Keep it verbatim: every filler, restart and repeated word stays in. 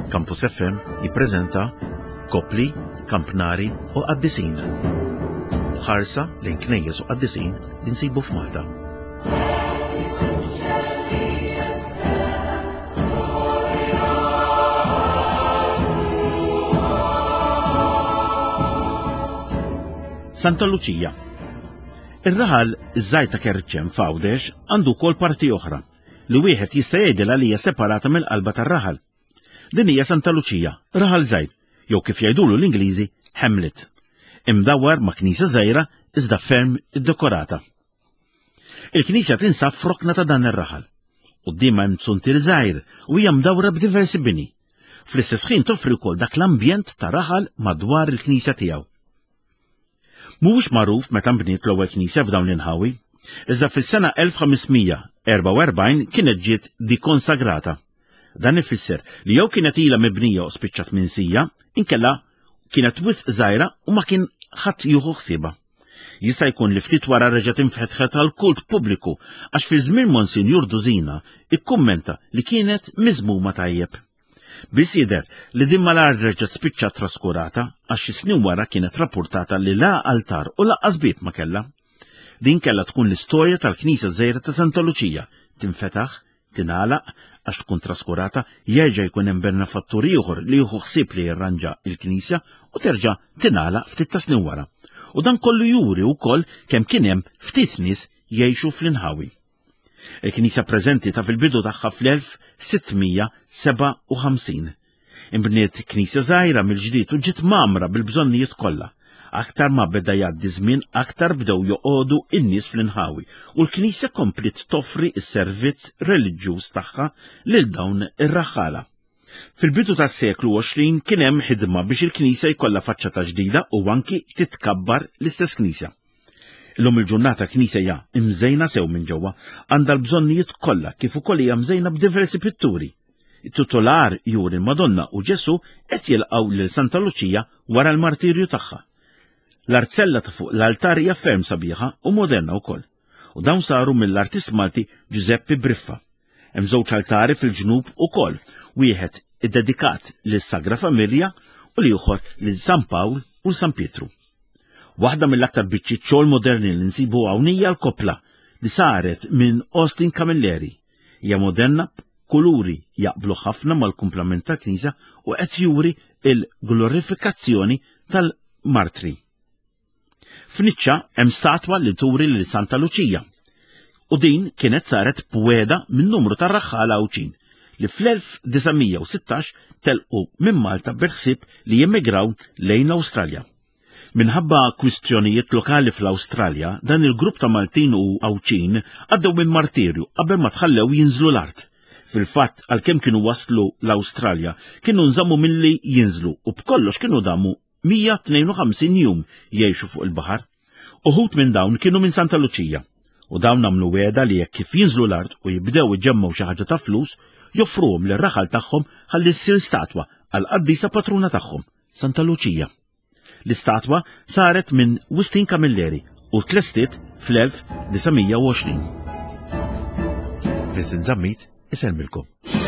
Campus F M jippreżenta Kopli, Kampnari u Qaddisin. Ħarsa lejn knejjes u qaddisin li nsibu f'Malta. Santa Lucia. Ir-raħal iż-żgħir ta' Kerċem f'Għawdex għandu wkoll parti oħra li wieħed jista' jgħidilha li hija separata mill-qalba tar-raħal. Din hija Santa Lucia, raħal żgħir, jew kif jgħidulu l-Ingliżi Hamlet. Imdawwar ma' knisja żgħira iżda ferm iddekorata. Il-knisja tinsab f'rokna ta' dan ir-raħal. Qudiemha hemm tsuntir żgħir u hija mdawra b'diversi bini. Fl-istess ħin toffri wkoll dak l-ambjent ta' raħal madwar il-knisja tiegħu. Mhuwiex magħruf meta nbniet l-ewwel knisja f'dawn l-inħawi, iżda fis-sena elf ħamesmija erba' u erbgħin kienet ġiet dikkonsagrata. Dan ifisser li jew kienet ilha mibnija u spiċċat minsija, inkella kienet wisq żgħira u ma kien ħadd jieħu ħsiebha. Jista' jkun li ftit wara reġgħet infetħet għal kult pubbliku għax fi żmien Monsinjur Duzina ikkummenta li kienet miżmuma tajjeb. Biss jidher li din malar reġgħet spiċċat traskurata għax xi snin wara kienet rappurtata li la altar u laqqas bieb ma kellha. Din kellha tkun l-istorja tal-Knisja żgħira ta' Santa Lucia, tinfetaħ, tingħalaq għax tkun traskurata, jerġa' jkun hemm benefattur ieħor li jieħu ħsieb li jirranġa l-Knisja u terġa' tingħalaq ftit ta' snin wara. U dan kollu juri wkoll kemm kien hemm ftit nies jgħixu fl-inħawi. Il-Knisja preżenti ta' fil-bidu tagħha fl-elf sittmija seba' u ħamsin. Imbniet knisja żgħira mill-ġdid u ġiet mamra bil-bżonnijiet kollha. Aktar ma beda jgħaddi żmien aktar bdew joqogħdu n-nies fl-inħawi u l-Knisja komplit toffri s-servizz reliġjuż tagħha lil dawn ir-raħħala. Fil-bidu tas-seklu għoxrin kien hemm ħidma biex il-Knisja jkollha faċċata ġdida u anki titkabbar l-istess Knisja. Illum il-ġurnata Knisja hija imżejna sew minn ġewwa, għandha l-bżonnijiet kollha kif ukoll hija mżejna b'diversi pitturi. It-tutolar juri l-Madonna u Ġesu qed jilqgħu lil Santa Lucia wara l-martirju tagħha. L-artzella ta' fuq l-altar hija ferm sabiħa u moderna wkoll, u dawn saru mill-artist Malti Giuseppe Briffa. Hemm żewġ altari fil-ġnub ukoll, wieħed iddedikat lis-Sagra Familja u l-ieħor lil San Pawl u San Pietru. Waħda mill-aktar biċċiet xogħol moderni li nsibu hawn hija l-kopla li saret minn Austin Camilleri. Hija moderna kuluri jaqblu ħafna mal-kumplament tal-Knisja u qed juri il-glorifikazzjoni tal-martri. F'Niċċa hemm statwa li turi lil Santa Lucia. U din kienet saret b'weda minn numru ta' raħħala Awċin li fl-elf disamija u sittax telqu minn Malta berħsieb li jemigraw lejn l-Awstralja. Minħabba kwistjonijiet lokali fl-Awstralja, dan il-grupp ta' Maltin u Awċin għaddew minn martirju qabel ma tħallew jinżlu l-art. Fil-fatt għalkemm kienu waslu l-Awstralja, kienu nżammu milli jinżlu u b'kollox kienu damu mija tnejn u ħamsin jum jgħixu fuq il-baħar. Uħud minn dawn kienu minn Santa Lucia u dawn nagħmlu weda li jekk kif jinżlu l-art u jibdew iġemmgħu xi ħaġa ta' flus, joffruhom lir-raħal tagħhom ħalli ssir statwa għal qaddisa patruna tagħhom, Santa Lucia. L-istatwa saret minn Austin Camilleri u tlestiet fl-elf disamija u għoxrin. Vincent Zammit, iselmilkom.